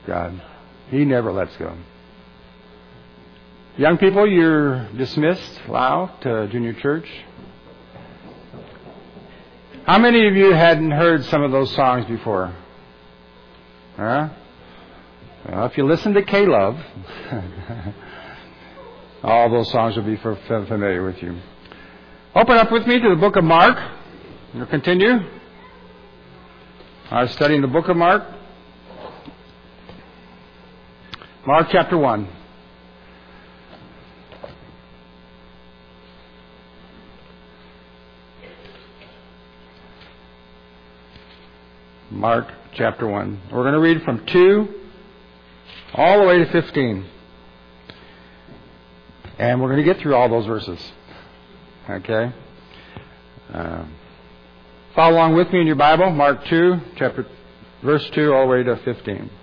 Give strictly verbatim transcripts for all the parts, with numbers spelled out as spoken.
God. He never lets go. Young people, you're dismissed, Lau, to junior church. How many of you hadn't heard some of those songs before? Huh? Well, if you listen to K-Love, all those songs will be familiar with you. Open up with me to the book of Mark. We'll continue. I was studying the book of Mark. Mark chapter one. Mark chapter one. We're going to read from two all the way to fifteen. And we're going to get through all those verses. Okay? Uh, follow along with me in your Bible. Mark two, chapter, verse two, all the way to fifteen.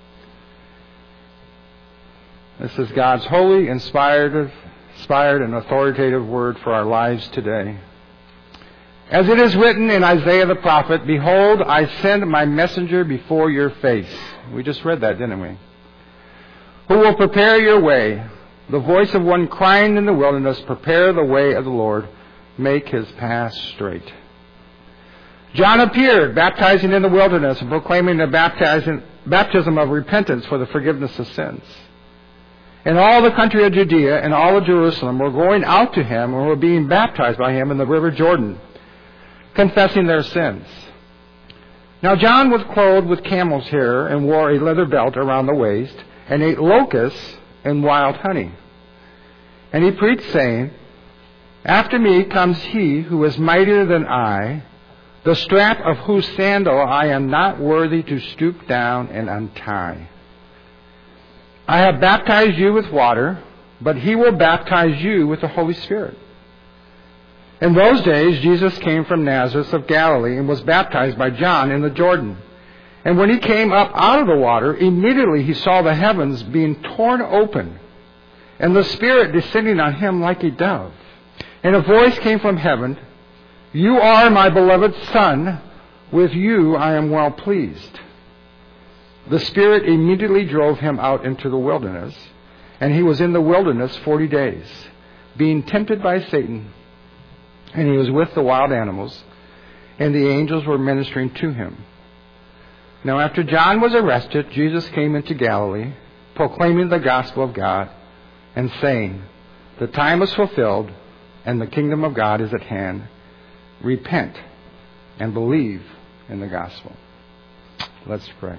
This is God's holy, inspired, inspired and authoritative word for our lives today. As it is written in Isaiah the prophet, "Behold, I send my messenger before your face." We just read that, didn't we? "Who will prepare your way? The voice of one crying in the wilderness, prepare the way of the Lord, make his path straight." John appeared, baptizing in the wilderness and proclaiming the baptism of repentance for the forgiveness of sins. And all the country of Judea and all of Jerusalem were going out to him and were being baptized by him in the river Jordan, confessing their sins. Now John was clothed with camel's hair and wore a leather belt around the waist and ate locusts and wild honey. And he preached, saying, "After me comes he who is mightier than I, the strap of whose sandal I am not worthy to stoop down and untie. I have baptized you with water, but he will baptize you with the Holy Spirit." In those days, Jesus came from Nazareth of Galilee and was baptized by John in the Jordan. And when he came up out of the water, immediately he saw the heavens being torn open, and the Spirit descending on him like a dove. And a voice came from heaven, "You are my beloved Son, with you I am well pleased." The Spirit immediately drove him out into the wilderness, and he was in the wilderness forty days, being tempted by Satan. And he was with the wild animals, and the angels were ministering to him. Now after John was arrested, Jesus came into Galilee, proclaiming the gospel of God, and saying, "The time is fulfilled, and the kingdom of God is at hand. Repent and believe in the gospel." Let's pray.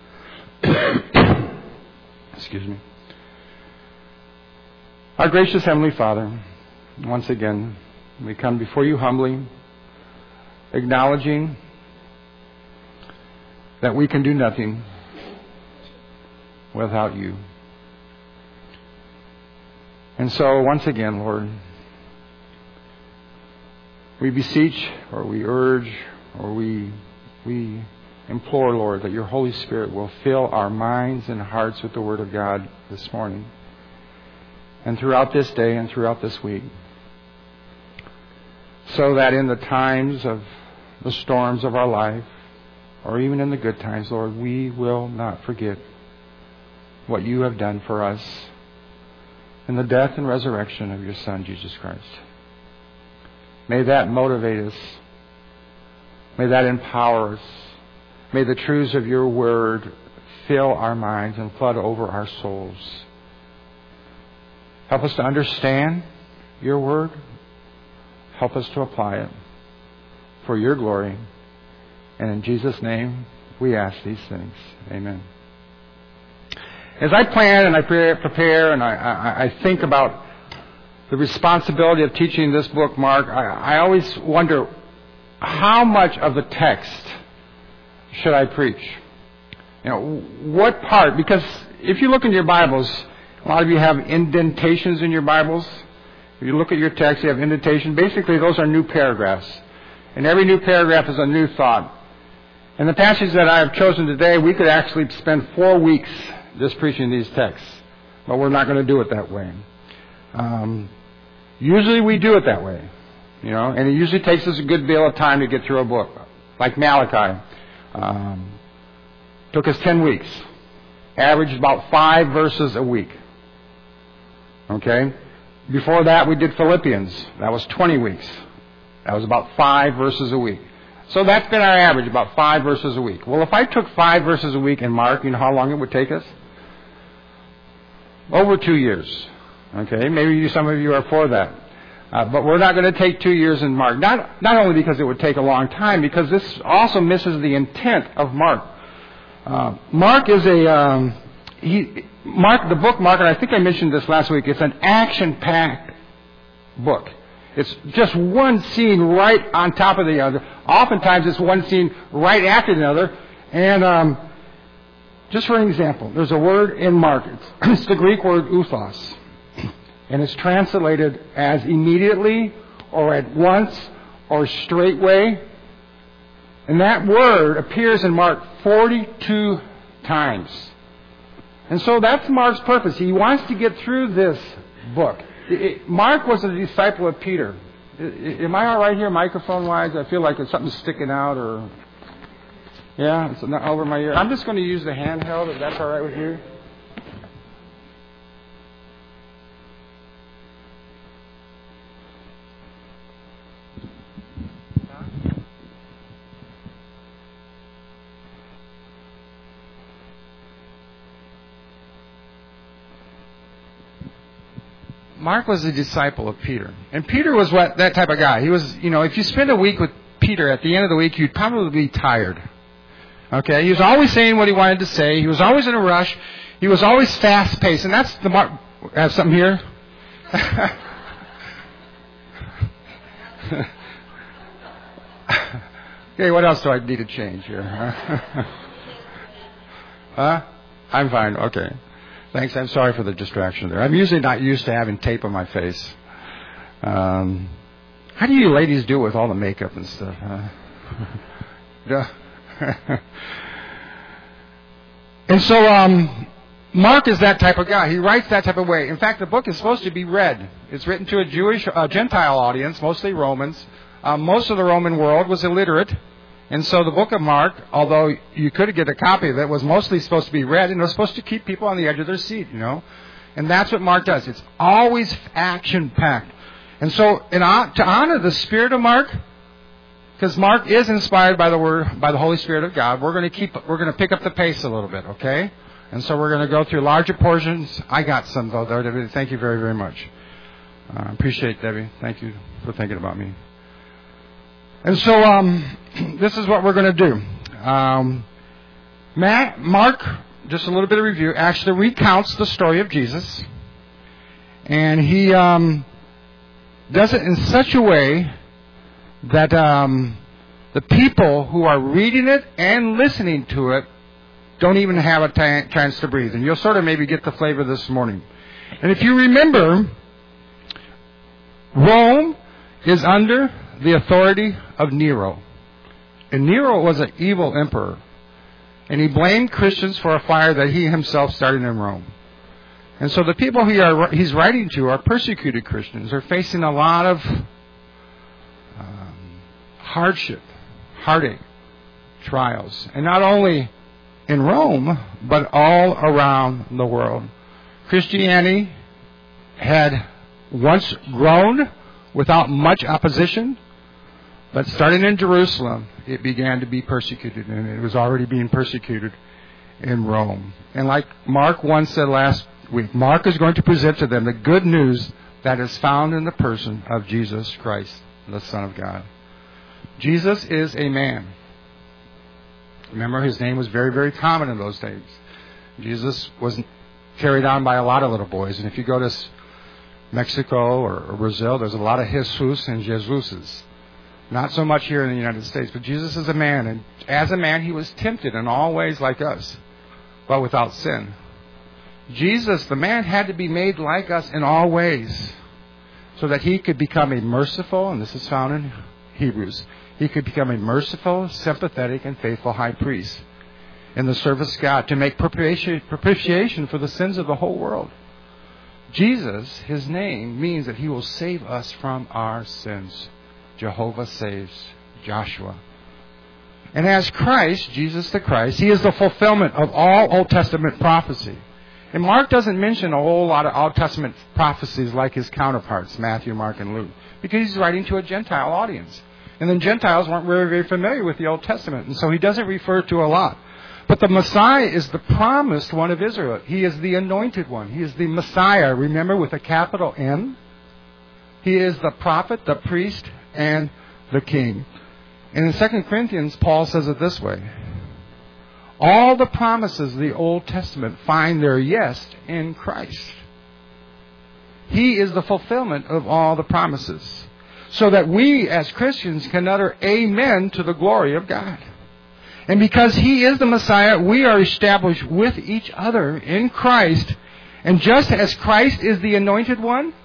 Excuse me. Our gracious Heavenly Father, once again, we come before you humbly, acknowledging that we can do nothing without you. And so, once again, Lord, we beseech, or we urge, or we we implore, Lord, that your Holy Spirit will fill our minds and hearts with the Word of God this morning, and throughout this day and throughout this week, so that in the times of the storms of our life, or even in the good times, Lord, we will not forget what you have done for us in the death and resurrection of your Son, Jesus Christ. May that motivate us. May that empower us. May the truths of your word fill our minds and flood over our souls. Help us to understand your word. Help us to apply it for your glory. And in Jesus' name, we ask these things. Amen. As I plan and I prepare and I, I, I think about the responsibility of teaching this book, Mark, I, I always wonder, how much of the text should I preach? You know, what part? Because if you look in your Bibles, a lot of you have indentations in your Bibles. If you look at your text, you have indentation. Basically, those are new paragraphs. And every new paragraph is a new thought. And the passage that I have chosen today, we could actually spend four weeks just preaching these texts. But we're not going to do it that way. Um, usually we do it that way. You know, and it usually takes us a good deal of time to get through a book. Like Malachi. Um, took us ten weeks. averaged about five verses a week. Okay? Before that, we did Philippians. That was twenty weeks. That was about five verses a week. So that's been our average, about five verses a week. Well, if I took five verses a week in Mark, you know how long it would take us? Over two years. Okay? Maybe you, some of you are for that. Uh, but we're not going to take two years in Mark. Not, not only because it would take a long time, because this also misses the intent of Mark. Uh, Mark is a, um, he, Mark, the book Mark, and I think I mentioned this last week, it's an action-packed book. It's just one scene right on top of the other. Oftentimes it's one scene right after the other. And um, just for an example, there's a word in Mark. It's, it's the Greek word outhos. And it's translated as immediately or at once or straightway. And that word appears in Mark forty-two times. And so that's Mark's purpose. He wants to get through this book. It, it, Mark was a disciple of Peter. It, am I all right here microphone-wise? I feel like it's something sticking out or... Yeah, it's not over my ear. I'm just going to use the handheld if that's all right with you. Mark was a disciple of Peter. And Peter was what that type of guy. He was, you know, if you spend a week with Peter, at the end of the week, you'd probably be tired. Okay? He was always saying what he wanted to say. He was always in a rush. He was always fast-paced. And that's the Mark... Have something here? Okay, what else do I need to change here? Huh? I'm fine. Okay. Thanks. I'm sorry for the distraction there. I'm usually not used to having tape on my face. Um, how do you ladies do it with all the makeup and stuff? Huh? And so um, Mark is that type of guy. He writes that type of way. In fact, the book is supposed to be read. It's written to a Jewish, uh, Gentile audience, mostly Romans. Um, most of the Roman world was illiterate. And so the book of Mark, although you could get a copy of it, was mostly supposed to be read, and it was supposed to keep people on the edge of their seat, you know. And that's what Mark does. It's always action-packed. And so in, to honor the spirit of Mark, because Mark is inspired by the word, by the Holy Spirit of God, we're going to keep, we're going to pick up the pace a little bit, okay? And so we're going to go through larger portions. I got some, though, there, Debbie. Thank you very, very much. I uh, appreciate it, Debbie. Thank you for thinking about me. And so um, this is what we're going to do. Um, Matt, Mark, just a little bit of review, actually recounts the story of Jesus. And he um, does it in such a way that um, the people who are reading it and listening to it don't even have a t- chance to breathe. And you'll sort of maybe get the flavor this morning. And if you remember, Rome is under the authority of Nero. And Nero was an evil emperor. And he blamed Christians for a fire that he himself started in Rome. And so the people he are, he's writing to are persecuted Christians. They're facing a lot of um, hardship, heartache, trials. And not only in Rome, but all around the world. Christianity had once grown without much opposition. But starting in Jerusalem, it began to be persecuted, and it was already being persecuted in Rome. And like Mark once said last week, Mark is going to present to them the good news that is found in the person of Jesus Christ, the Son of God. Jesus is a man. Remember, his name was very, very common in those days. Jesus was carried on by a lot of little boys. And if you go to Mexico or Brazil, there's a lot of Jesus and Jesuses. Not so much here in the United States, but Jesus is a man, and as a man, he was tempted in all ways like us, but without sin. Jesus, the man, had to be made like us in all ways, so that he could become a merciful, and this is found in Hebrews, he could become a merciful, sympathetic, and faithful high priest in the service of God to make propitiation for the sins of the whole world. Jesus, his name, means that he will save us from our sins. Jehovah saves, Joshua. And as Christ, Jesus the Christ, He is the fulfillment of all Old Testament prophecy. And Mark doesn't mention a whole lot of Old Testament prophecies like his counterparts, Matthew, Mark, and Luke, because he's writing to a Gentile audience. And then Gentiles weren't very, very familiar with the Old Testament, and so he doesn't refer to a lot. But the Messiah is the promised one of Israel. He is the anointed one. He is the Messiah, remember, with a capital M. He is the prophet, the priest, and the king. And in Second Corinthians, Paul says it this way. All the promises of the Old Testament find their yes in Christ. He is the fulfillment of all the promises. So that we as Christians can utter amen to the glory of God. And because He is the Messiah, we are established with each other in Christ. And just as Christ is the anointed one,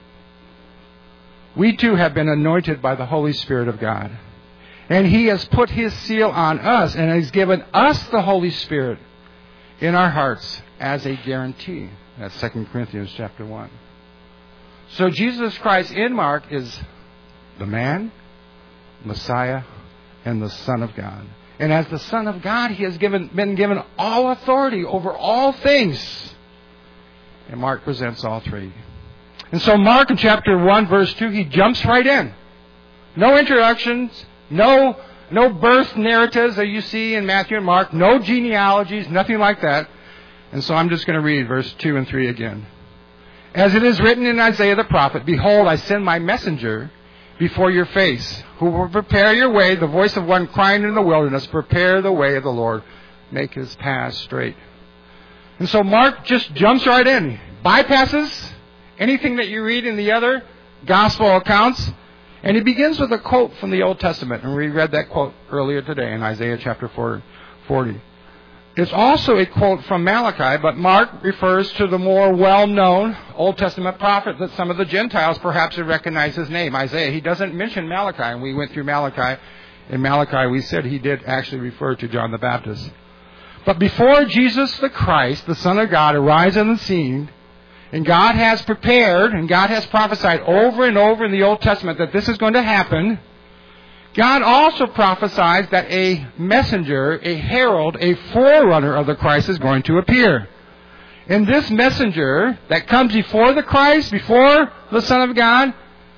we too have been anointed by the Holy Spirit of God. And He has put His seal on us and has given us the Holy Spirit in our hearts as a guarantee. That's Second Corinthians chapter one. So Jesus Christ in Mark is the man, Messiah, and the Son of God. And as the Son of God, He has given, been given all authority over all things. And Mark presents all three. And so Mark in chapter one, verse two, he jumps right in. No introductions, no, no birth narratives that you see in Matthew and Mark, no genealogies, nothing like that. And so I'm just going to read verse two and three again. As it is written in Isaiah the prophet, behold, I send my messenger before your face, who will prepare your way, the voice of one crying in the wilderness, prepare the way of the Lord, make His path straight. And so Mark just jumps right in, bypasses anything that you read in the other gospel accounts, and he begins with a quote from the Old Testament, and we read that quote earlier today in Isaiah chapter forty. It's also a quote from Malachi, but Mark refers to the more well-known Old Testament prophet that some of the Gentiles perhaps would recognize his name, Isaiah. He doesn't mention Malachi, and we went through Malachi. In Malachi, we said he did actually refer to John the Baptist. But before Jesus the Christ, the Son of God, arrives on the scene, and God has prepared, and God has prophesied over and over in the Old Testament that this is going to happen, God also prophesies that a messenger, a herald, a forerunner of the Christ is going to appear. And this messenger that comes before the Christ, before the Son of God,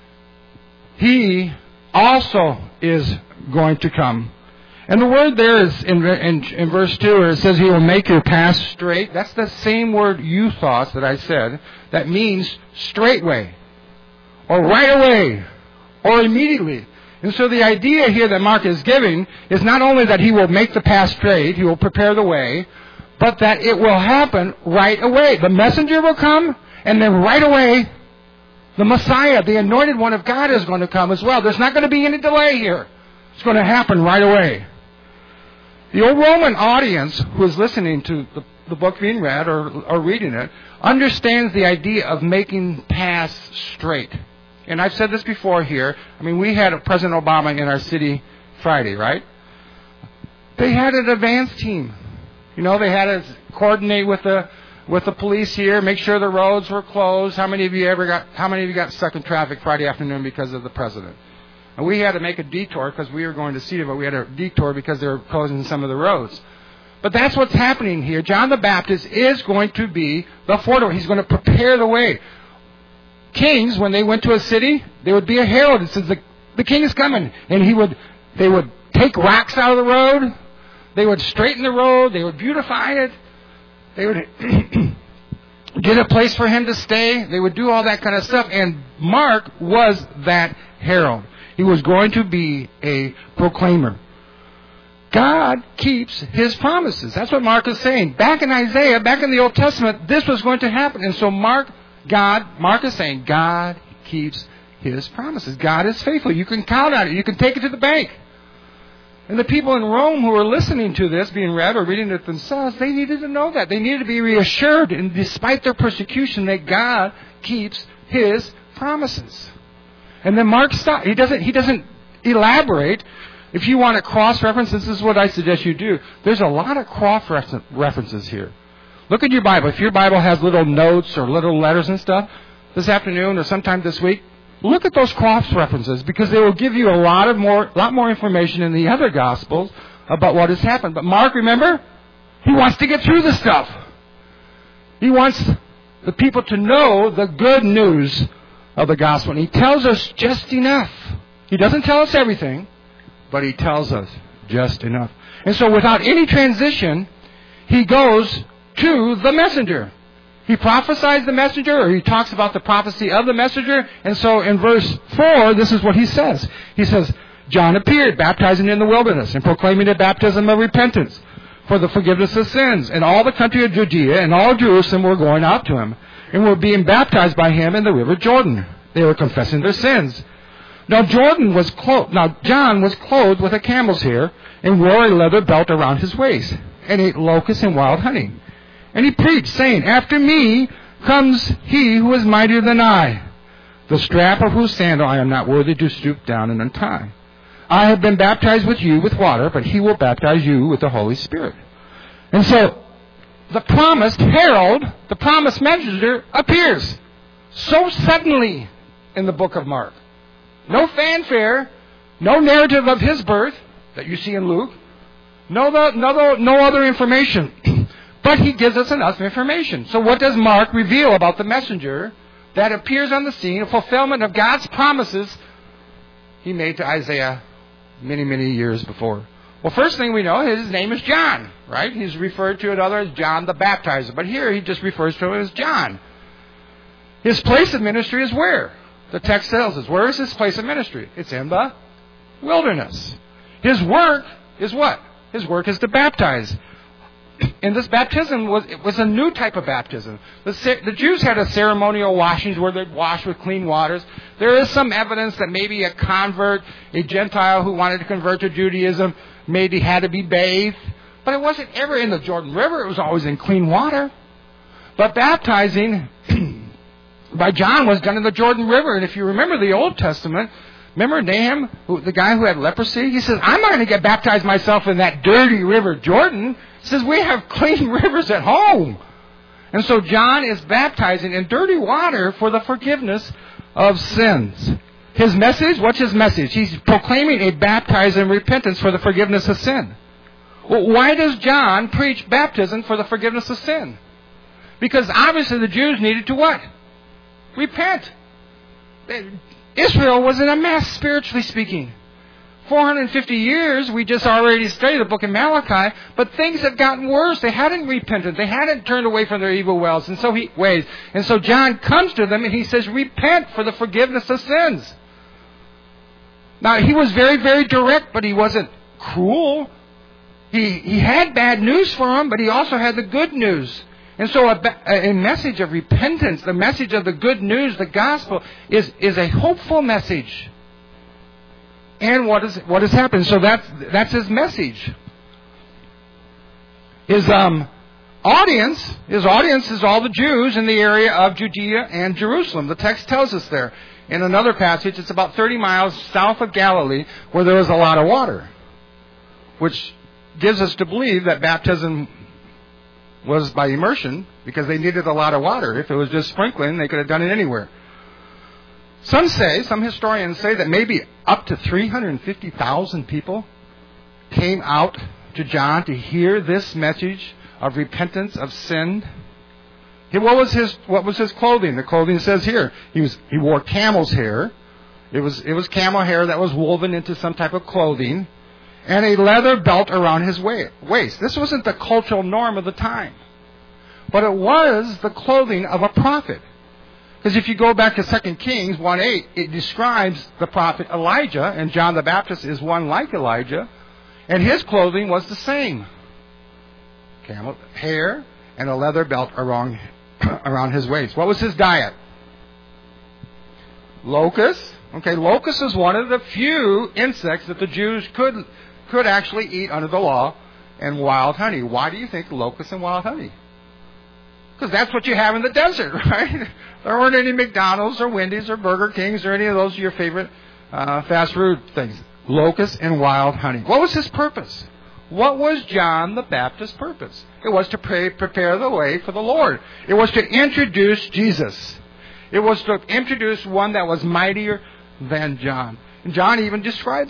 he also is going to come. And the word there is in, in, in verse two, where it says he will make your path straight. That's the same word euthos that I said. That means straightway, or right away, or immediately. And so the idea here that Mark is giving is not only that he will make the path straight, he will prepare the way, but that it will happen right away. The messenger will come, and then right away, the Messiah, the anointed one of God, is going to come as well. There's not going to be any delay here. It's going to happen right away. The old Roman audience who is listening to the, the book being read or, or reading it understands the idea of making paths straight. And I've said this before here. I mean, we had President Obama in our city Friday, right? They had an advance team. You know, they had to coordinate with the with the police here, make sure the roads were closed. How many of you ever got how many of you got stuck in traffic Friday afternoon because of the president? And we had to make a detour because we were going to see him, but we had a detour because they were closing some of the roads. But that's what's happening here. John the Baptist is going to be the forerunner. He's going to prepare the way. Kings, when they went to a city, there would be a herald that says the, the king is coming, and he would they would take rocks out of the road, they would straighten the road, they would beautify it, they would get a place for him to stay, they would do all that kind of stuff. And Mark was that herald. He was going to be a proclaimer. God keeps His promises. That's what Mark is saying. Back in Isaiah, back in the Old Testament, this was going to happen. And so Mark God, Mark is saying, God keeps His promises. God is faithful. You can count on it. You can take it to the bank. And the people in Rome who were listening to this being read or reading it themselves, they needed to know that. They needed to be reassured, and despite their persecution, that God keeps His promises. And then Mark stops. He doesn't, he doesn't elaborate. If you want to cross-reference, this is what I suggest you do. There's a lot of cross-references here. Look at your Bible. If your Bible has little notes or little letters and stuff, this afternoon or sometime this week, look at those cross references, because they will give you a lot of more, lot more information in the other Gospels about what has happened. But Mark, remember, he wants to get through the stuff. He wants the people to know the good news of the gospel. And he tells us just enough. He doesn't tell us everything, but he tells us just enough. And so without any transition, he goes to the messenger. He prophesies the messenger, or he talks about the prophecy of the messenger. And so in verse four, this is what he says. He says, John appeared, baptizing in the wilderness and proclaiming a baptism of repentance for the forgiveness of sins. And all the country of Judea and all Jerusalem were going out to him and were being baptized by him in the river Jordan. They were confessing their sins. Now Jordan was clothed, now John was clothed with a camel's hair and wore a leather belt around his waist and ate locusts and wild honey. And he preached, saying, After me comes he who is mightier than I, the strap of whose sandal I am not worthy to stoop down and untie. I have been baptized with you with water, but he will baptize you with the Holy Spirit. And so, the promised herald, the promised messenger, appears so suddenly in the book of Mark. No fanfare, no narrative of his birth that you see in Luke, no, no, no other information. But he gives us enough information. So what does Mark reveal about the messenger that appears on the scene, a fulfillment of God's promises he made to Isaiah many, many years before? Well, first thing we know, his name is John, right? He's referred to another as John the Baptizer. But here he just refers to him as John. His place of ministry is where? The text tells us. Where is his place of ministry? It's in the wilderness. His work is what? His work is to baptize. And this baptism was it was a new type of baptism. The, the Jews had a ceremonial washings where they'd wash with clean waters. There is some evidence that maybe a convert, a Gentile who wanted to convert to Judaism, maybe had to be bathed. But it wasn't ever in the Jordan River. It was always in clean water. But baptizing by John was done in the Jordan River. And if you remember the Old Testament, remember Nahum, who, the guy who had leprosy? He says, I'm not going to get baptized myself in that dirty river Jordan. He says, we have clean rivers at home. And so John is baptizing in dirty water for the forgiveness of sins. His message, what's his message? He's proclaiming a baptism in repentance for the forgiveness of sin. Well, why does John preach baptism for the forgiveness of sin? Because obviously the Jews needed to what? Repent. Israel was in a mess, spiritually speaking. four hundred fifty years, we just already studied the book of Malachi, but things had gotten worse. They hadn't repented. They hadn't turned away from their evil ways. And so he ways. And so John comes to them and he says, repent for the forgiveness of sins. Now, he was very, very direct, but he wasn't cruel. He, he had bad news for them, but he also had the good news. And so a, a message of repentance, the message of the good news, the gospel, is, is a hopeful message. And what is what has happened? So that's that's his message. His um, audience, his audience is all the Jews in the area of Judea and Jerusalem. The text tells us there. In another passage, it's about thirty miles south of Galilee, where there was a lot of water, which gives us to believe that baptism was by immersion, because they needed a lot of water. If it was just sprinkling, they could have done it anywhere. Some say, some historians say that maybe up to three hundred fifty thousand people came out to John to hear this message of repentance of sin. What was his what was his clothing? The clothing says here he was he wore camel's hair. It was it was camel hair that was woven into some type of clothing, and a leather belt around his waist. This wasn't the cultural norm of the time, but it was the clothing of a prophet. Because if you go back to Second Kings one eight, it describes the prophet Elijah, and John the Baptist is one like Elijah, and his clothing was the same. Camel hair and a leather belt around, around his waist. What was his diet? Locusts. Okay, locust is one of the few insects that the Jews could could actually eat under the law, and wild honey. Why do you think locusts and wild honey? Because that's what you have in the desert, right? There weren't any McDonald's or Wendy's or Burger Kings or any of those your favorite uh, fast food things. Locusts and wild honey. What was his purpose? What was John the Baptist's purpose? It was to pray, prepare the way for the Lord. It was to introduce Jesus. It was to introduce one that was mightier than John. And John even describes it.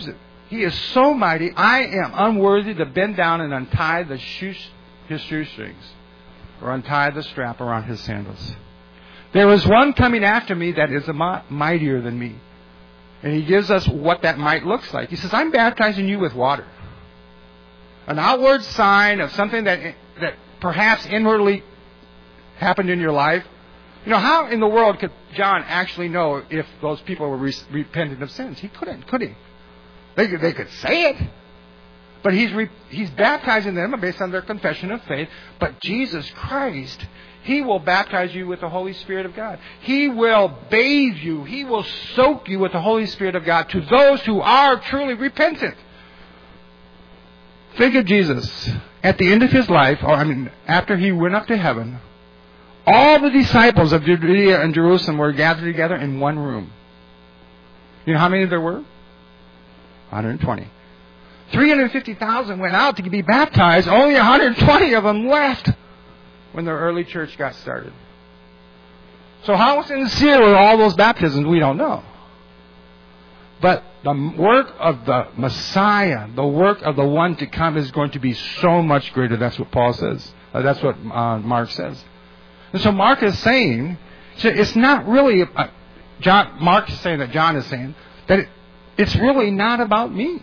He is so mighty, I am unworthy to bend down and untie the shoe, his shoestrings, or untie the strap around his sandals. There is one coming after me that is a mightier than me. And he gives us what that might looks like. He says, I'm baptizing you with water. An outward sign of something that that perhaps inwardly happened in your life. You know, how in the world could John actually know if those people were re- repentant of sins? He couldn't, could he? They could, they could say it. But he's re- he's baptizing them based on their confession of faith. But Jesus Christ, He will baptize you with the Holy Spirit of God. He will bathe you. He will soak you with the Holy Spirit of God to those who are truly repentant. Think of Jesus. At the end of His life, or I mean, after He went up to heaven, all the disciples of Judea and Jerusalem were gathered together in one room. You know how many there were? one hundred twenty. three hundred fifty thousand went out to be baptized. Only one hundred twenty of them left when the early church got started. So how sincere were all those baptisms? We don't know. But the work of the Messiah, the work of the one to come is going to be so much greater. That's what Paul says. Uh, that's what uh, Mark says. And so Mark is saying, so it's not really, uh, John. Mark is saying that John is saying that it, it's really not about me.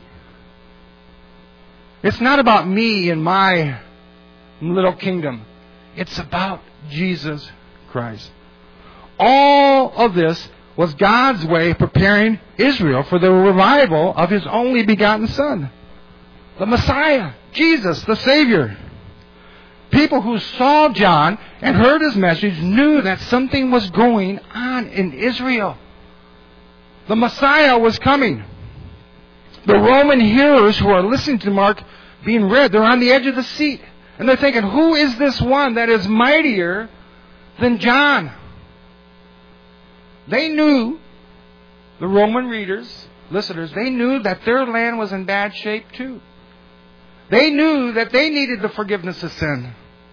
It's not about me and my little kingdom. It's about Jesus Christ. All of this was God's way of preparing Israel for the revival of His only begotten Son, the Messiah, Jesus, the Savior. People who saw John and heard his message knew that something was going on in Israel. The Messiah was coming. The Roman hearers who are listening to Mark being read, they're on the edge of the seat. And they're thinking, who is this one that is mightier than John? They knew, the Roman readers, listeners, they knew that their land was in bad shape too. They knew that they needed the forgiveness of sin.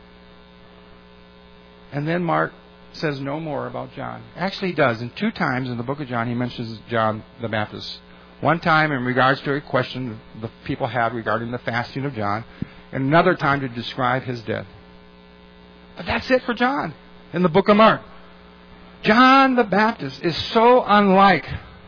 And then Mark says no more about John. Actually, he does. And two times in the book of John, he mentions John the Baptist. One time in regards to a question the people had regarding the fasting of John, and another time to describe his death. But that's it for John in the book of Mark. John the Baptist is so unlike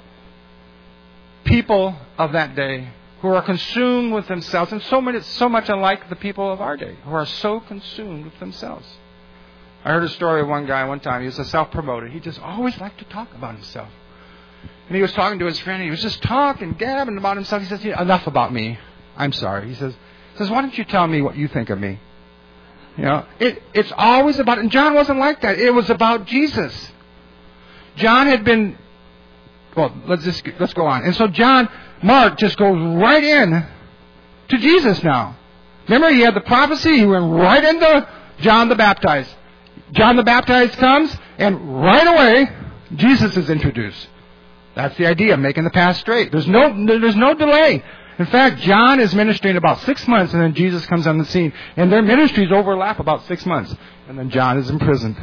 people of that day who are consumed with themselves, and so much, so much unlike the people of our day who are so consumed with themselves. I heard a story of one guy one time. He was a self-promoter. He just always liked to talk about himself. And he was talking to his friend. And he was just talking, gabbing about himself. He says, enough about me. I'm sorry. He says, he says, why don't you tell me what you think of me? You know, it, it's always about, and John wasn't like that. It was about Jesus. John had been, well, let's just, let's go on. And so John, Mark just goes right in to Jesus now. Remember, he had the prophecy. He went right into John the Baptist. John the Baptist comes, and right away, Jesus is introduced. That's the idea, making the path straight. There's no, there's no delay. In fact, John is ministering about six months, and then Jesus comes on the scene. And their ministries overlap about six months. And then John is imprisoned.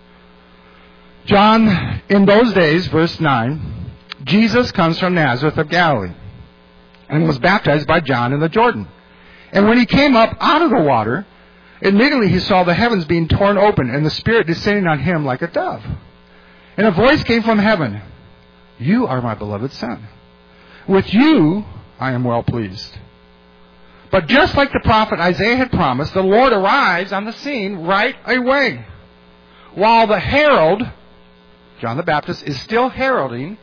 John, in those days, verse nine, Jesus comes from Nazareth of Galilee and was baptized by John in the Jordan. And when he came up out of the water, immediately he saw the heavens being torn open and the Spirit descending on him like a dove. And a voice came from heaven, "You are my beloved Son. With you I am well pleased." But just like the prophet Isaiah had promised, the Lord arrives on the scene right away. While the herald, John the Baptist, is still heralding,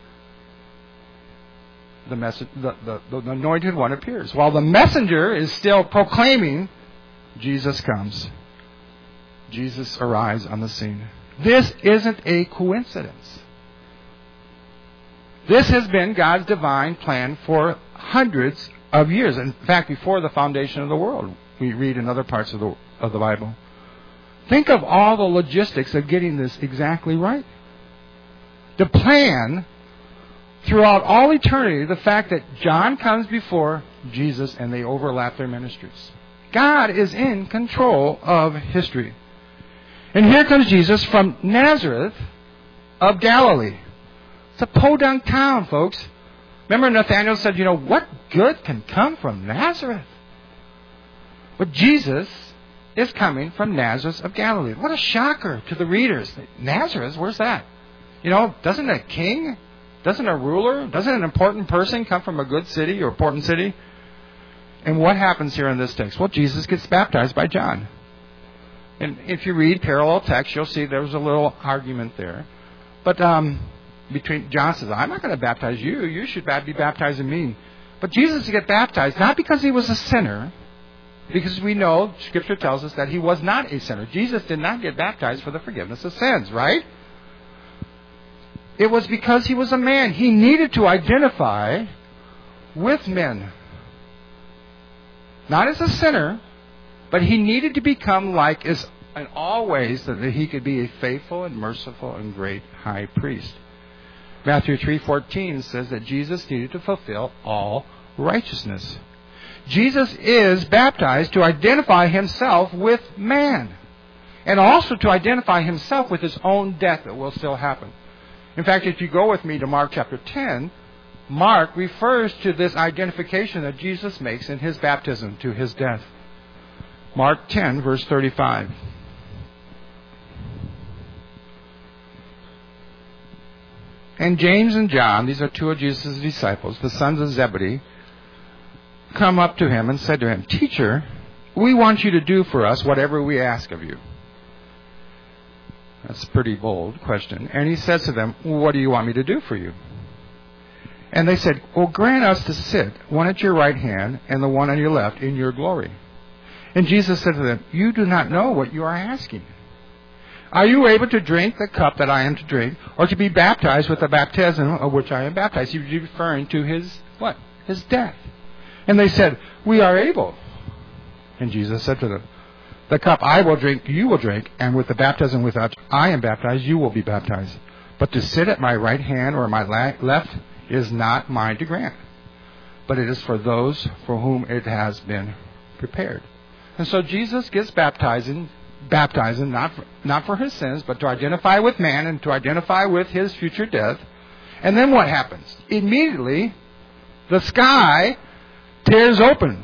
the, message, the, the, the anointed one appears. While the messenger is still proclaiming, Jesus comes. Jesus arrives on the scene. This isn't a coincidence. This has been God's divine plan for hundreds of years. In fact, before the foundation of the world, we read in other parts of the of the Bible. Think of all the logistics of getting this exactly right. The plan throughout all eternity, the fact that John comes before Jesus and they overlap their ministries. God is in control of history. And here comes Jesus from Nazareth of Galilee. It's a podunk town, folks. Remember Nathanael said, you know, what good can come from Nazareth? But Jesus is coming from Nazareth of Galilee. What a shocker to the readers. Nazareth, where's that? You know, doesn't a king, doesn't a ruler, doesn't an important person come from a good city or important city? And what happens here in this text? Well, Jesus gets baptized by John. And if you read parallel text, you'll see there was a little argument there. But um, between John says, I'm not going to baptize you. You should be baptizing me. But Jesus gets baptized not because he was a sinner, because we know, Scripture tells us that he was not a sinner. Jesus did not get baptized for the forgiveness of sins, right? It was because he was a man. He needed to identify with men. Not as a sinner, but he needed to become like us in all ways that he could be a faithful and merciful and great high priest. Matthew three fourteen says that Jesus needed to fulfill all righteousness. Jesus is baptized to identify himself with man, and also to identify himself with his own death that will still happen. In fact, if you go with me to Mark chapter ten, Mark refers to this identification that Jesus makes in his baptism to his death. Mark ten, verse thirty-five. And James and John, these are two of Jesus' disciples, the sons of Zebedee, come up to him and said to him, Teacher, we want you to do for us whatever we ask of you. That's a pretty bold question. And he says to them, what do you want me to do for you? And they said, well, grant us to sit, one at your right hand and the one on your left, in your glory. And Jesus said to them, you do not know what you are asking. Are you able to drink the cup that I am to drink, or to be baptized with the baptism of which I am baptized? He was referring to his, what? His death. And they said, we are able. And Jesus said to them, the cup I will drink, you will drink, and with the baptism with which I am baptized, you will be baptized. But to sit at my right hand or my left is not mine to grant, but it is for those for whom it has been prepared. And so Jesus gets baptizing, baptizing not for, not for his sins, but to identify with man and to identify with his future death. And then what happens? Immediately, the sky tears open.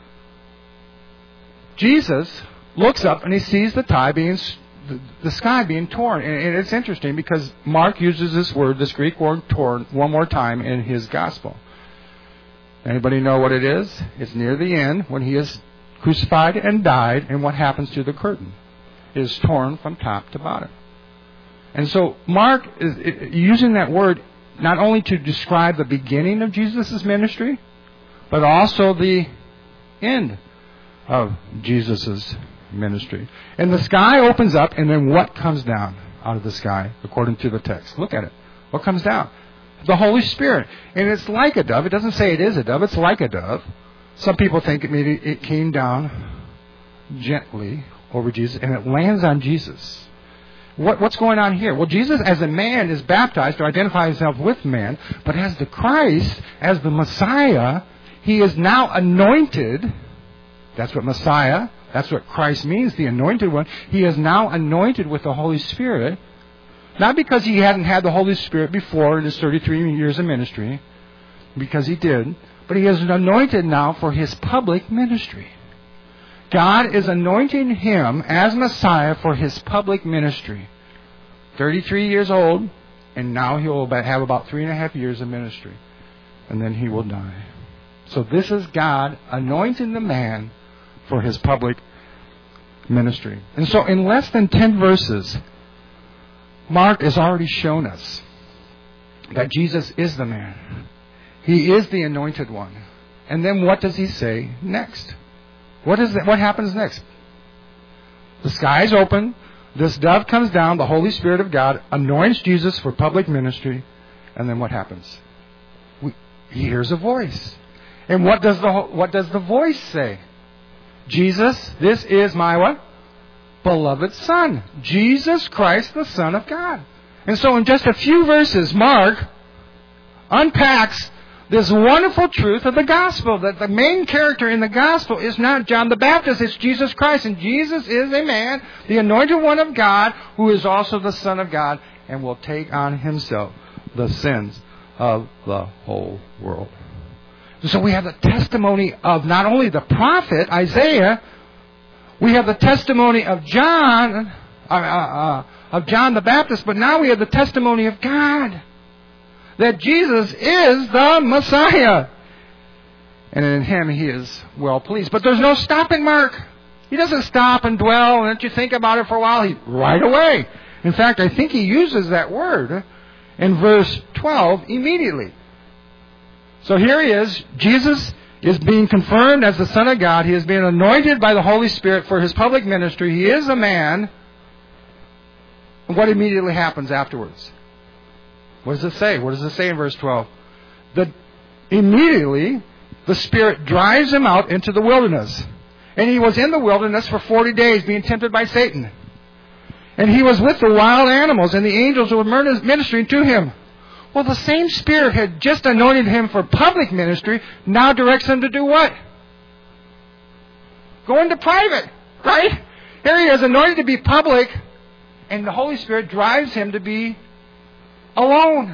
Jesus looks up and he sees the tie being, the, the sky being torn. And, and it's interesting because Mark uses this word, this Greek word torn, one more time in his gospel. Anybody know what it is? It's near the end when he is crucified and died, and what happens to the curtain? It is torn from top to bottom. And so Mark is using that word not only to describe the beginning of Jesus' ministry, but also the end of Jesus' ministry. And the sky opens up, and then what comes down out of the sky, according to the text? Look at it. What comes down? The Holy Spirit. And it's like a dove. It doesn't say it is a dove. It's like a dove. Some people think it maybe it came down gently over Jesus, and it lands on Jesus. What, what's going on here? Well, Jesus as a man is baptized to identify himself with man, but as the Christ, as the Messiah, he is now anointed. That's what Messiah, that's what Christ means, the anointed one. He is now anointed with the Holy Spirit, not because he hadn't had the Holy Spirit before in his thirty-three years of ministry, because he did, but he is anointed now for his public ministry. God is anointing him as Messiah for his public ministry. thirty-three years old, and now he will have about three and a half years of ministry. And then he will die. So this is God anointing the man for his public ministry. And so in less than ten verses, Mark has already shown us that Jesus is the man. He is the anointed one. And then what does he say next? What is that? What happens next? The sky is open. This dove comes down. The Holy Spirit of God anoints Jesus for public ministry. And then what happens? We, he hears a voice. And what does the what does the voice say? Jesus, this is my what? Beloved Son. Jesus Christ, the Son of God. And so in just a few verses, Mark unpacks this wonderful truth of the gospel, that the main character in the gospel is not John the Baptist, it's Jesus Christ. And Jesus is a man, the anointed one of God, who is also the Son of God, and will take on himself the sins of the whole world. So we have the testimony of not only the prophet Isaiah, we have the testimony of John, uh, uh, uh, of John the Baptist, but now we have the testimony of God that Jesus is the Messiah. And in Him He is well pleased. But there's no stopping mark. He doesn't stop and dwell and let you think about it for a while. He right away. In fact, I think He uses that word in verse twelve immediately. So here He is. Jesus is being confirmed as the Son of God. He is being anointed by the Holy Spirit for His public ministry. He is a man. And what immediately happens afterwards? What does it say? What does it say in verse twelve? That immediately the Spirit drives Him out into the wilderness. And He was in the wilderness for forty days being tempted by Satan. And He was with the wild animals and the angels who were ministering to Him. Well, the same Spirit had just anointed Him for public ministry, now directs Him to do what? Go into private, right? Here He is anointed to be public, and the Holy Spirit drives Him to be alone.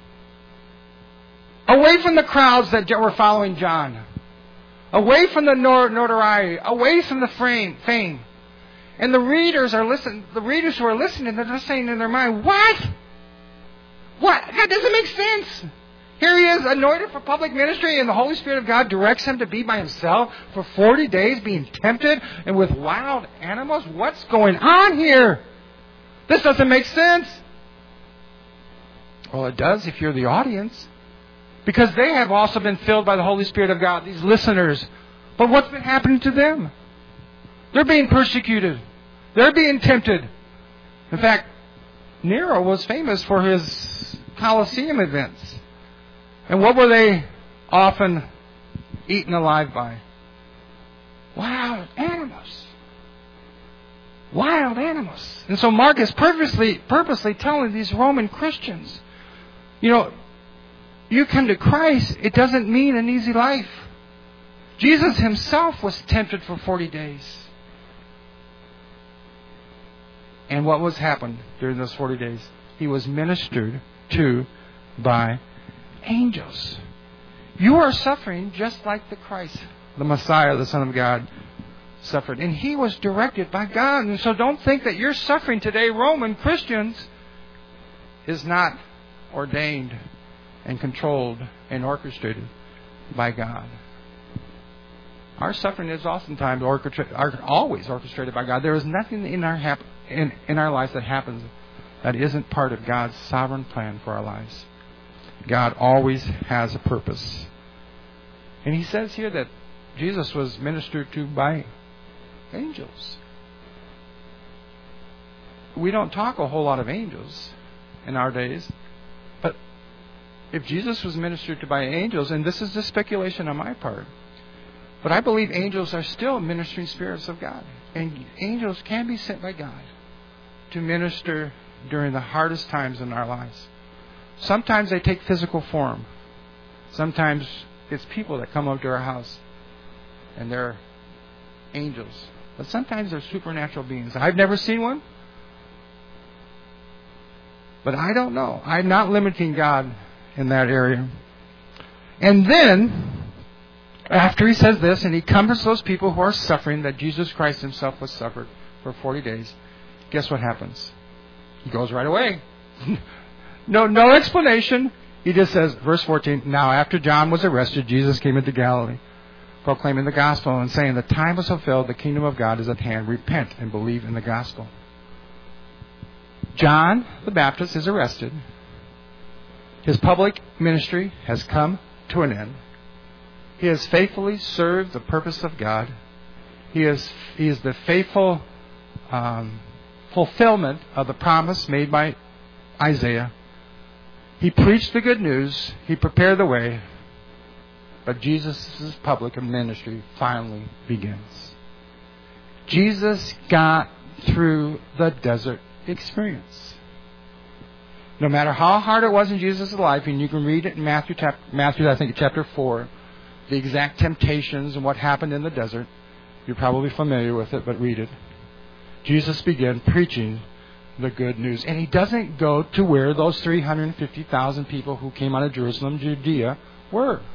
Away from the crowds that were following John. Away from the notoriety. Away from the fame. And the readers are listening. The readers who are listening, they're just saying in their mind, "What? What? That doesn't make sense." Here He is, anointed for public ministry, and the Holy Spirit of God directs Him to be by Himself for forty days, being tempted and with wild animals. What's going on here? This doesn't make sense. Well, it does if you're the audience. Because they have also been filled by the Holy Spirit of God, these listeners. But what's been happening to them? They're being persecuted. They're being tempted. In fact, Nero was famous for his Colosseum events. And what were they often eaten alive by? Wild animals. Wild animals. And so Mark is purposely, purposely telling these Roman Christians, you know, you come to Christ, it doesn't mean an easy life. Jesus Himself was tempted for forty days. And what was happened during those forty days? He was ministered to by angels. You are suffering just like the Christ, the Messiah, the Son of God, suffered. And He was directed by God. And so don't think that your suffering today, Roman Christians, is not ordained and controlled and orchestrated by God. Our suffering is oftentimes orchestrated, always orchestrated by God. There is nothing in our hap- in, in our lives that happens that isn't part of God's sovereign plan for our lives. God always has a purpose. And He says here that Jesus was ministered to by angels. We don't talk a whole lot of angels in our days, but if Jesus was ministered to by angels, and this is just speculation on my part, but I believe angels are still ministering spirits of God. And angels can be sent by God to minister during the hardest times in our lives. Sometimes they take physical form. Sometimes it's people that come up to our house and they're angels. But sometimes they're supernatural beings. I've never seen one, but I don't know. I'm not limiting God in that area. And then, after He says this, and He comforts those people who are suffering, that Jesus Christ Himself was suffered for forty days, guess what happens? He goes right away. no, no explanation. He just says, verse fourteen, now after John was arrested, Jesus came into Galilee, proclaiming the gospel and saying, the time is fulfilled, the kingdom of God is at hand. Repent and believe in the gospel. John the Baptist is arrested. His public ministry has come to an end. He has faithfully served the purpose of God. He is, he is the faithful um, fulfillment of the promise made by Isaiah. He preached the good news. He prepared the way. But Jesus' public ministry finally begins. Jesus got through the desert experience. No matter how hard it was in Jesus' life, and you can read it in Matthew, Matthew, I think, chapter four, the exact temptations and what happened in the desert. You're probably familiar with it, but read it. Jesus began preaching the good news. And He doesn't go to where those three hundred fifty thousand people who came out of Jerusalem, Judea, were.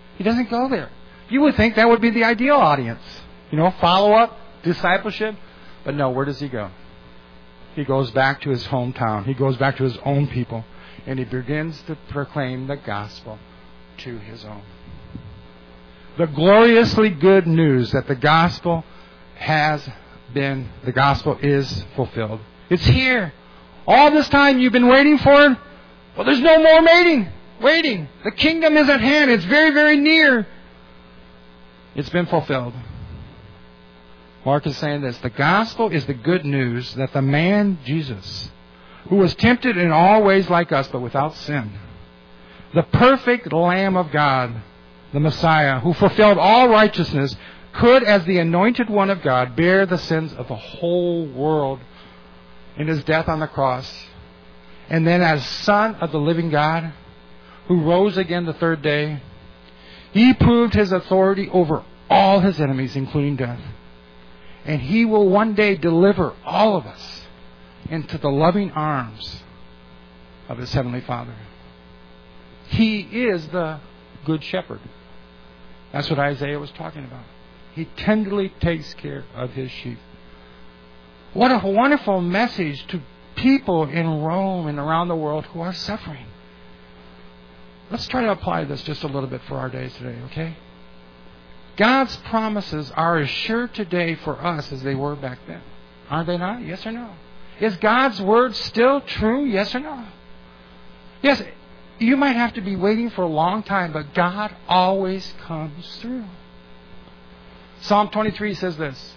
He doesn't go there. You would think that would be the ideal audience. You know, follow-up, discipleship. But no, where does he go? He goes back to his hometown. He goes back to his own people. And he begins to proclaim the gospel to his own. The gloriously good news that the gospel has been, the gospel is fulfilled. It's here. All this time you've been waiting for it. Well, there's no more waiting. Waiting. The kingdom is at hand. It's very, very near. It's been fulfilled. Mark is saying this. The gospel is the good news that the man, Jesus, who was tempted in all ways like us, but without sin, the perfect Lamb of God, the Messiah, who fulfilled all righteousness, could, as the anointed one of God, bear the sins of the whole world in his death on the cross. And then as Son of the living God, who rose again the third day, he proved his authority over all his enemies, including death. And he will one day deliver all of us into the loving arms of his heavenly Father. He is the good shepherd. That's what Isaiah was talking about. He tenderly takes care of his sheep. What a wonderful message to people in Rome and around the world who are suffering. Let's try to apply this just a little bit for our days today, okay? God's promises are as sure today for us as they were back then. Aren't they not? Yes or no? Is God's word still true? Yes or no? Yes, you might have to be waiting for a long time, but God always comes through. Psalm twenty-three says this.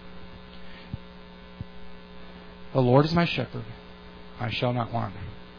The Lord is my shepherd. I shall not want.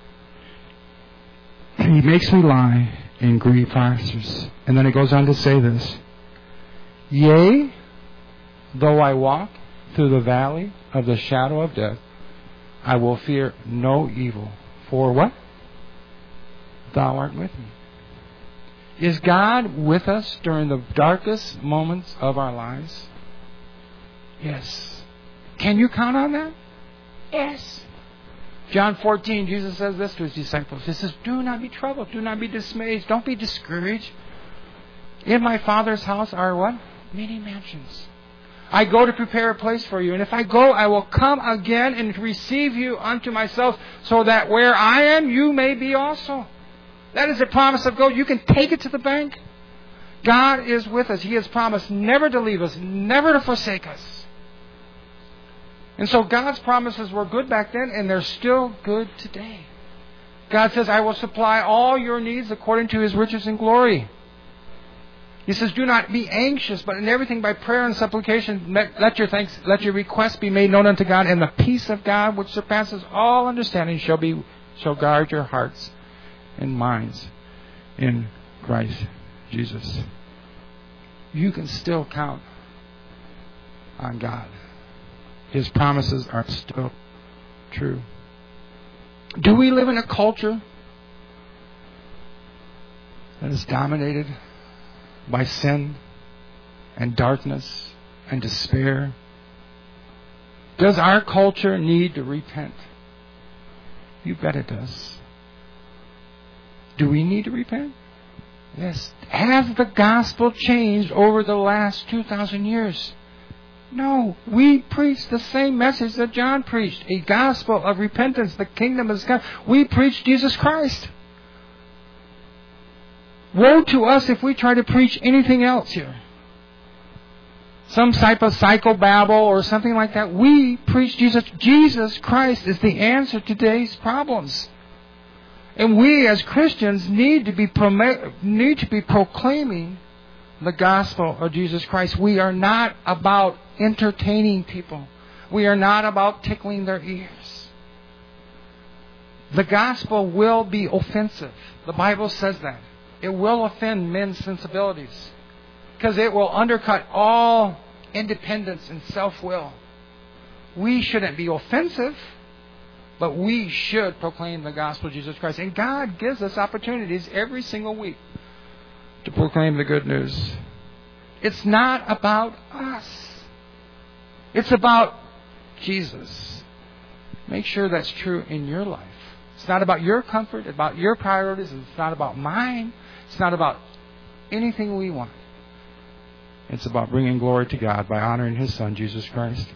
He makes me lie in green pastures. And then it goes on to say this. Yea, though I walk through the valley of the shadow of death, I will fear no evil. For what? Thou art with me. Is God with us during the darkest moments of our lives? Yes. Can you count on that? Yes. John fourteen, Jesus says this to his disciples. He says, do not be troubled. Do not be dismayed. Don't be discouraged. In my Father's house are what? Many mansions. I go to prepare a place for you. And if I go, I will come again and receive you unto myself, so that where I am, you may be also. That is the promise of God. You can take it to the bank. God is with us. He has promised never to leave us, never to forsake us. And so God's promises were good back then, and they're still good today. God says, I will supply all your needs according to His riches and glory. He says, do not be anxious, but in everything by prayer and supplication, let your thanks, let your requests be made known unto God, and the peace of God, which surpasses all understanding, shall be shall guard your hearts and minds in Christ Jesus. You can still count on God. His promises are still true. Do we live in a culture that is dominated by sin and darkness and despair? Does our culture need to repent? You bet it does. Do we need to repent? Yes. Has the gospel changed over the last two thousand years? No. We preach the same message that John preached. A gospel of repentance. The kingdom has come. We preach Jesus Christ. Woe to us if we try to preach anything else here. Some type of psychobabble or something like that. We preach Jesus. Jesus Christ is the answer to today's problems. And we as Christians need to be pro- need to be proclaiming the gospel of Jesus Christ. We are not about entertaining people. We are not about tickling their ears. The gospel will be offensive. The Bible says that. It will offend men's sensibilities, because it will undercut all independence and self-will. We shouldn't be offensive, but we should proclaim the gospel of Jesus Christ. And God gives us opportunities every single week to proclaim the good news. It's not about us. It's about Jesus. Make sure that's true in your life. It's not about your comfort, it's about your priorities. It's not about mine. It's not about anything we want. It's about bringing glory to God by honoring His Son, Jesus Christ.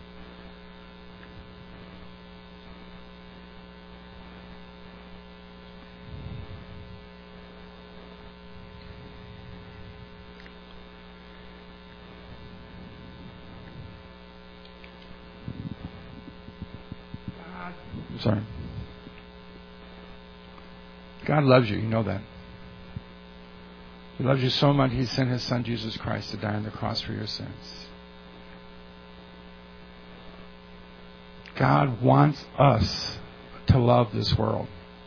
I'm sorry. God loves you. You know that. He loves you so much, He sent His Son, Jesus Christ, to die on the cross for your sins. God wants us to love this world.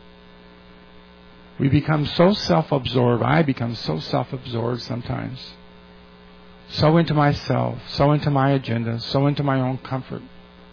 We become so self-absorbed. I become so self-absorbed sometimes. So into myself, so into my agenda, so into my own comfort.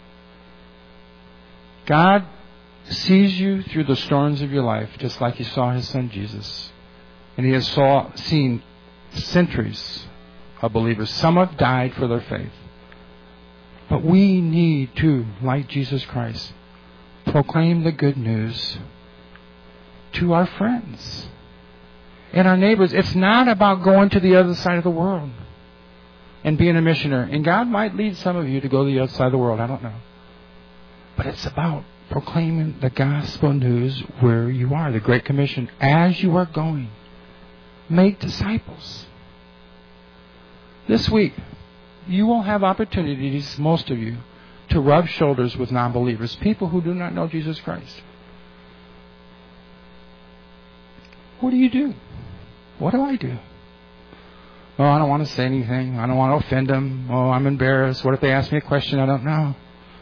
God sees you through the storms of your life, just like He saw His Son Jesus. And He has saw, seen centuries of believers. Some have died for their faith. But we need to, like Jesus Christ, proclaim the good news to our friends and our neighbors. It's not about going to the other side of the world and being a missionary. And God might lead some of you to go to the other side of the world. I don't know. But it's about proclaiming the gospel news where you are. The Great Commission. As you are going, make disciples. This week, you will have opportunities, most of you, to rub shoulders with non-believers, people who do not know Jesus Christ. What do you do? What do I do? Oh, I don't want to say anything. I don't want to offend them. Oh, I'm embarrassed. What if they ask me a question I don't know?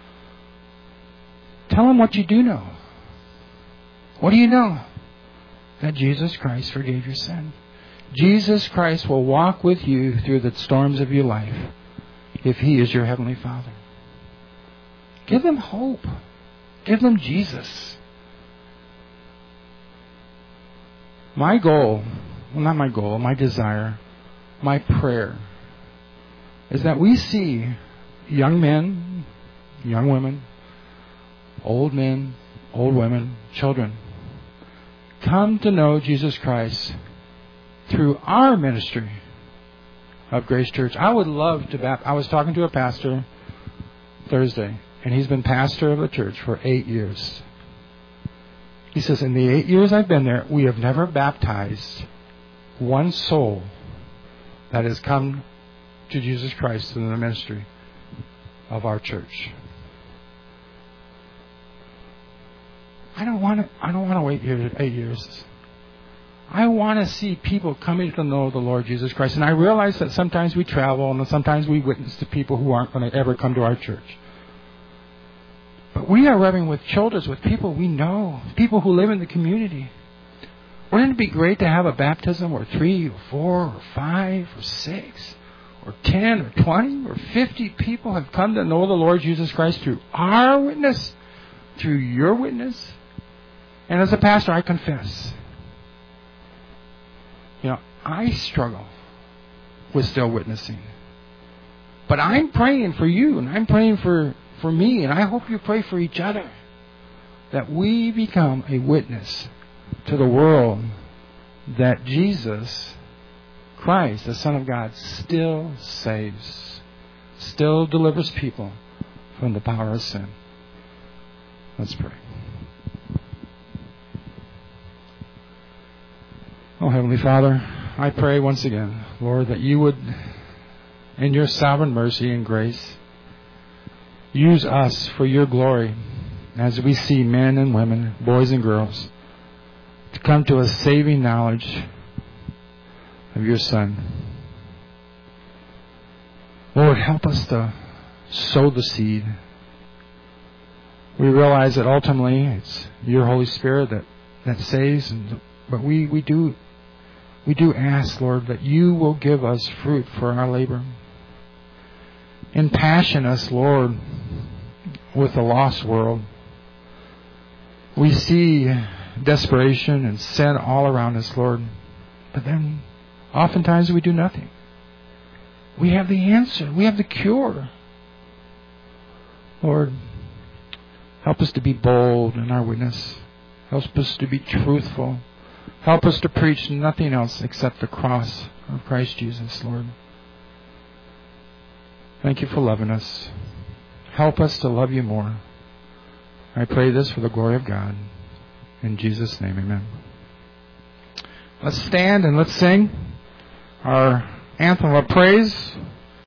Tell them what you do know. What do you know? That Jesus Christ forgave your sin. Jesus Christ will walk with you through the storms of your life if He is your Heavenly Father. Give them hope. Give them Jesus. My goal, well, not my goal, my desire, my prayer is that we see young men, young women, old men, old women, children come to know Jesus Christ through our ministry of Grace Church. I would love to baptize. I was talking to a pastor Thursday, and he's been pastor of a church for eight years. He says, in the eight years I've been there, we have never baptized one soul that has come to Jesus Christ in the ministry of our church. I don't want to. I don't want to wait here eight years. I want to see people coming to know the Lord Jesus Christ. And I realize that sometimes we travel and sometimes we witness to people who aren't going to ever come to our church. But we are rubbing with shoulders with people we know, people who live in the community. Wouldn't it be great to have a baptism where three or four or five or six or ten or twenty or fifty people have come to know the Lord Jesus Christ through our witness, through your witness? And as a pastor, I confess, you know, I struggle with still witnessing. But I'm praying for you, and I'm praying for, for me, and I hope you pray for each other, that we become a witness to the world that Jesus Christ, the Son of God, still saves, still delivers people from the power of sin. Let's pray. Oh, Heavenly Father, I pray once again, Lord, that you would, in your sovereign mercy and grace, use us for your glory as we see men and women, boys and girls, to come to a saving knowledge of your Son. Lord, help us to sow the seed. We realize that ultimately it's your Holy Spirit that, that saves, and, but we, we do we do ask, Lord, that you will give us fruit for our labor. Impassion us, Lord, with the lost world. We see desperation and sin all around us, Lord, but then oftentimes we do nothing. We have the answer. We have the cure. Lord, help us to be bold in our witness. Help us to be truthful. Help us to preach nothing else except the cross of Christ Jesus, Lord. Thank you for loving us. Help us to love you more. I pray this for the glory of God. In Jesus' name, amen. Let's stand and let's sing our anthem of praise.